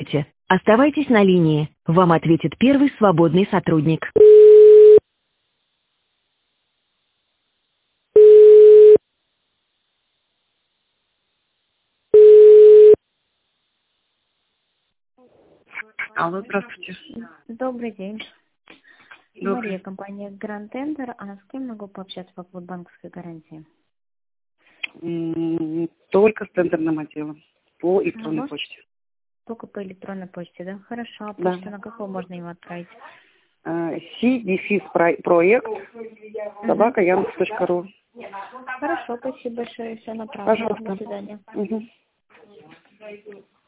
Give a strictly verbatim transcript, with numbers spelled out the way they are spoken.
Оставайтесь на линии. Вам ответит первый свободный сотрудник. Алло, здравствуйте. Добрый день. Добрый. Мария, компания Grand Tender. А с кем могу пообщаться по поводу банковской гарантии? М, Только с тендерным отделом. По электронной Ага. почте. Только по электронной почте, да? Хорошо. А Да. почту на какую можно им отправить? Си-дефис проект собака яндекс точка ру. Хорошо, спасибо большое. Все направлено. Пожалуйста. До свидания. Мгм.